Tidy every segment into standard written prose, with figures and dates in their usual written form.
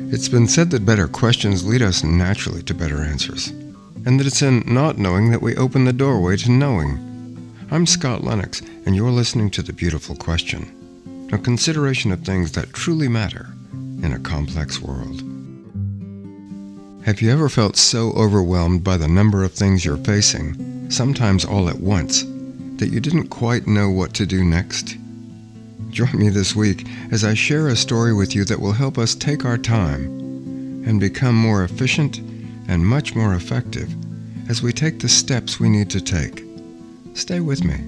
It's been said that better questions lead us naturally to better answers, and that it's in not knowing that we open the doorway to knowing. I'm Scott Lennox, and you're listening to The Beautiful Question, a consideration of things that truly matter in a complex world. Have you ever felt so overwhelmed by the number of things you're facing, sometimes all at once, that you didn't quite know what to do next? Join me this week as I share a story with you that will help us take our time and become more efficient and much more effective as we take the steps we need to take. Stay with me.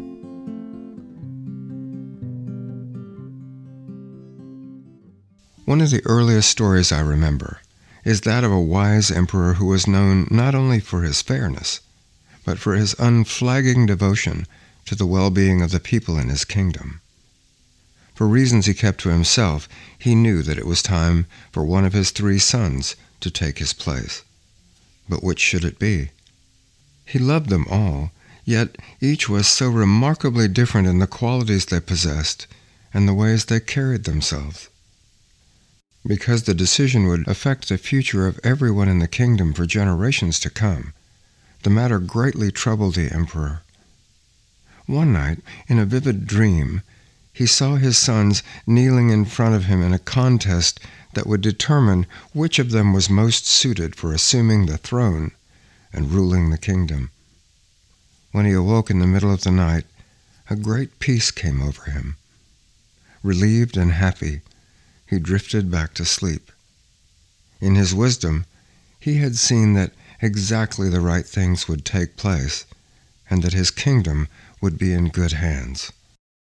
One of the earliest stories I remember is that of a wise emperor who was known not only for his fairness, but for his unflagging devotion to the well-being of the people in his kingdom. For reasons he kept to himself, he knew that it was time for one of his 3 sons to take his place. But which should it be? He loved them all, yet each was so remarkably different in the qualities they possessed and the ways they carried themselves. Because the decision would affect the future of everyone in the kingdom for generations to come, the matter greatly troubled the emperor. One night, in a vivid dream, he saw his sons kneeling in front of him in a contest that would determine which of them was most suited for assuming the throne and ruling the kingdom. When he awoke in the middle of the night, a great peace came over him. Relieved and happy, he drifted back to sleep. In his wisdom, he had seen that exactly the right things would take place and that his kingdom would be in good hands.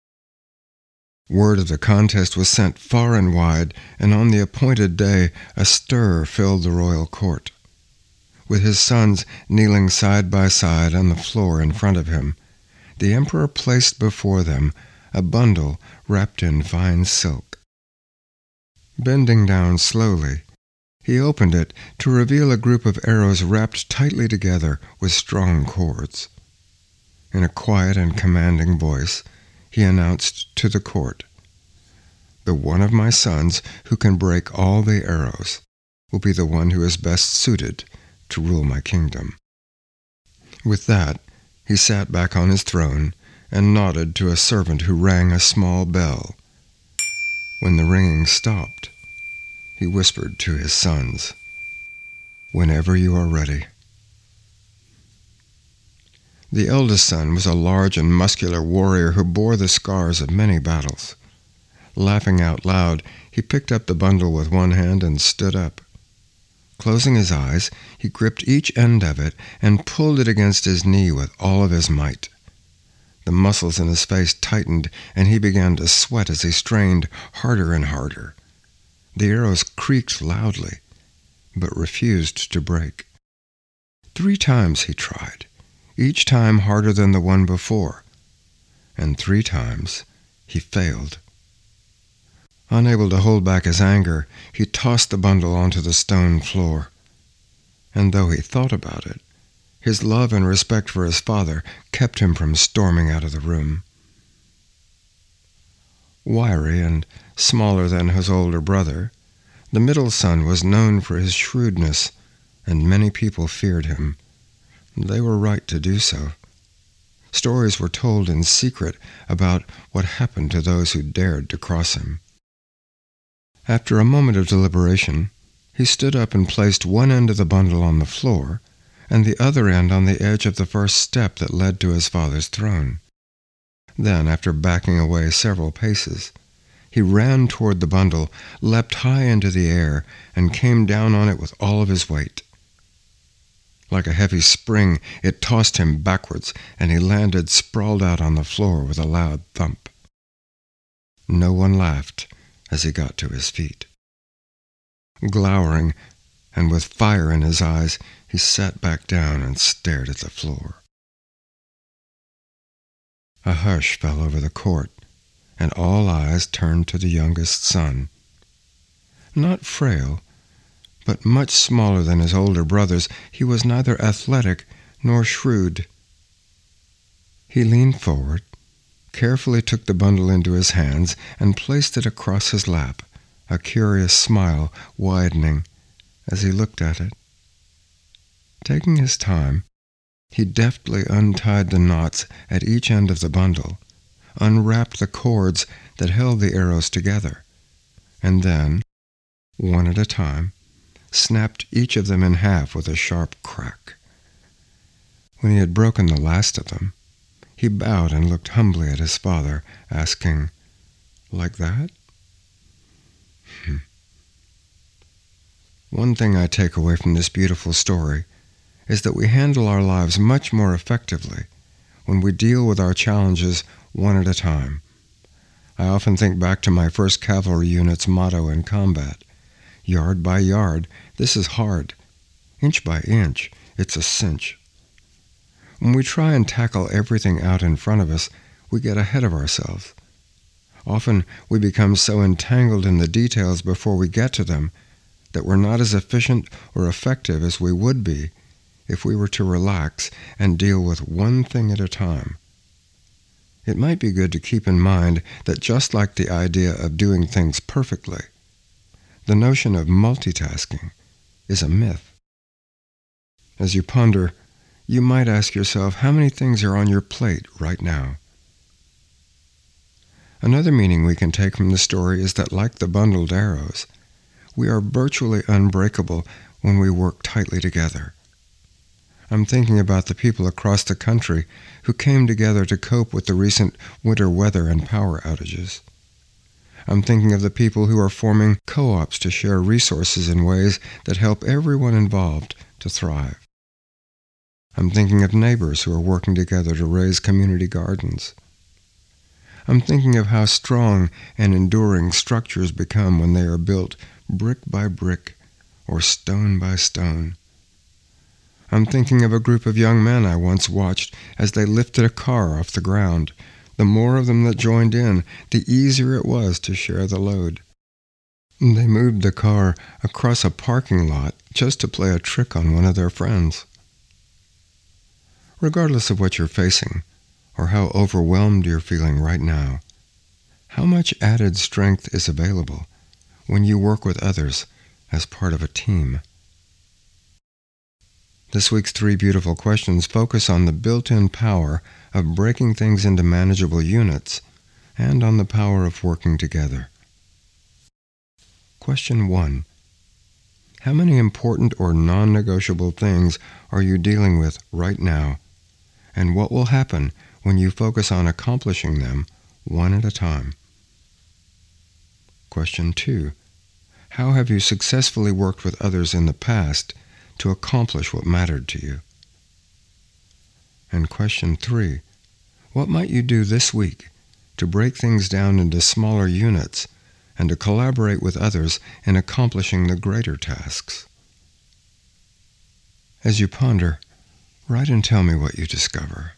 Word of the contest was sent far and wide, and on the appointed day a stir filled the royal court. With his sons kneeling side by side on the floor in front of him, the emperor placed before them a bundle wrapped in fine silk. Bending down slowly, he opened it to reveal a group of arrows wrapped tightly together with strong cords. In a quiet and commanding voice, he announced to the court, "The one of my sons who can break all the arrows will be the one who is best suited to rule my kingdom." With that, he sat back on his throne and nodded to a servant who rang a small bell. When the ringing stopped, he whispered to his sons, "Whenever you are ready." The eldest son was a large and muscular warrior who bore the scars of many battles. Laughing out loud, he picked up the bundle with one hand and stood up. Closing his eyes, he gripped each end of it and pulled it against his knee with all of his might. The muscles in his face tightened, and he began to sweat as he strained harder and harder. The arrows creaked loudly, but refused to break. 3 times he tried, each time harder than the one before, and 3 times he failed. Unable to hold back his anger, he tossed the bundle onto the stone floor. And though he thought about it, his love and respect for his father kept him from storming out of the room. Wiry and smaller than his older brother, the middle son was known for his shrewdness, and many people feared him. They were right to do so. Stories were told in secret about what happened to those who dared to cross him. After a moment of deliberation, he stood up and placed one end of the bundle on the floor and the other end on the edge of the first step that led to his father's throne. Then, after backing away several paces, he ran toward the bundle, leapt high into the air, and came down on it with all of his weight. Like a heavy spring, it tossed him backwards, and he landed sprawled out on the floor with a loud thump. No one laughed as he got to his feet. Glowering, and with fire in his eyes, he sat back down and stared at the floor. A hush fell over the court, and all eyes turned to the youngest son. Not frail, but much smaller than his older brothers, he was neither athletic nor shrewd. He leaned forward, carefully took the bundle into his hands, and placed it across his lap, a curious smile widening as he looked at it. Taking his time, he deftly untied the knots at each end of the bundle, unwrapped the cords that held the arrows together, and then, one at a time, snapped each of them in half with a sharp crack. When he had broken the last of them, he bowed and looked humbly at his father, asking, "Like that?" One thing I take away from this beautiful story is that we handle our lives much more effectively when we deal with our challenges one at a time. I often think back to my 1st Cavalry Unit's motto in combat: "Yard by yard, this is hard. Inch by inch, it's a cinch." When we try and tackle everything out in front of us, we get ahead of ourselves. Often we become so entangled in the details before we get to them that we're not as efficient or effective as we would be if we were to relax and deal with one thing at a time. It might be good to keep in mind that just like the idea of doing things perfectly, the notion of multitasking is a myth. As you ponder, you might ask yourself how many things are on your plate right now. Another meaning we can take from the story is that, like the bundled arrows, we are virtually unbreakable when we work tightly together. I'm thinking about the people across the country who came together to cope with the recent winter weather and power outages. I'm thinking of the people who are forming co-ops to share resources in ways that help everyone involved to thrive. I'm thinking of neighbors who are working together to raise community gardens. I'm thinking of how strong and enduring structures become when they are built brick by brick or stone by stone. I'm thinking of a group of young men I once watched as they lifted a car off the ground. The more of them that joined in, the easier it was to share the load. They moved the car across a parking lot just to play a trick on one of their friends. Regardless of what you're facing, or how overwhelmed you're feeling right now, how much added strength is available when you work with others as part of a team? This week's 3 beautiful questions focus on the built-in power of breaking things into manageable units and on the power of working together. Question 1. How many important or non-negotiable things are you dealing with right now? And what will happen when you focus on accomplishing them one at a time? Question 2. How have you successfully worked with others in the past to accomplish what mattered to you? And question 3. What might you do this week to break things down into smaller units and to collaborate with others in accomplishing the greater tasks? As you ponder, write and tell me what you discover.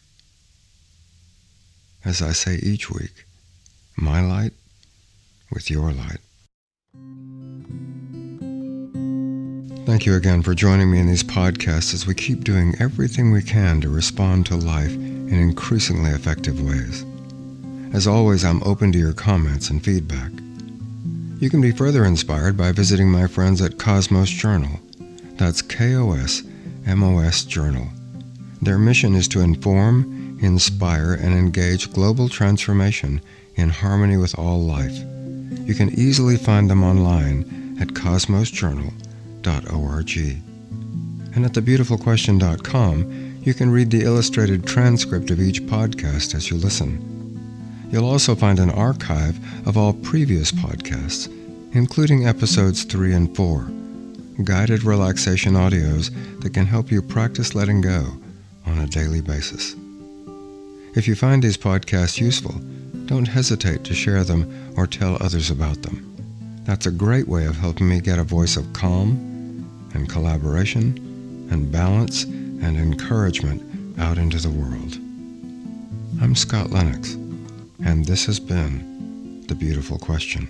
As I say each week, my light with your light. Thank you again for joining me in these podcasts as we keep doing everything we can to respond to life in increasingly effective ways. As always, I'm open to your comments and feedback. You can be further inspired by visiting my friends at Cosmos Journal. That's KOSMOS Journal. Their mission is to inform, inspire, and engage global transformation in harmony with all life. You can easily find them online at cosmosjournal.org. And at thebeautifulquestion.com, you can read the illustrated transcript of each podcast as you listen. You'll also find an archive of all previous podcasts, including episodes 3 and 4, guided relaxation audios that can help you practice letting go on a daily basis. If you find these podcasts useful, don't hesitate to share them or tell others about them. That's a great way of helping me get a voice of calm and collaboration and balance and encouragement out into the world. I'm Scott Lennox, and this has been The Beautiful Question.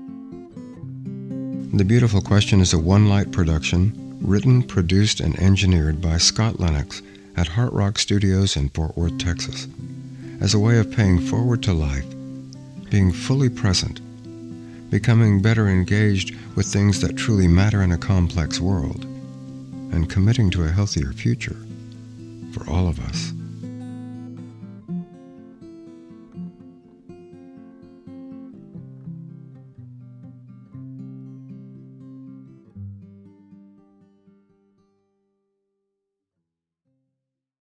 The Beautiful Question is a One Light production, written, produced, and engineered by Scott Lennox at Heart Rock Studios in Fort Worth, Texas, as a way of paying forward to life, being fully present, becoming better engaged with things that truly matter in a complex world, and committing to a healthier future for all of us.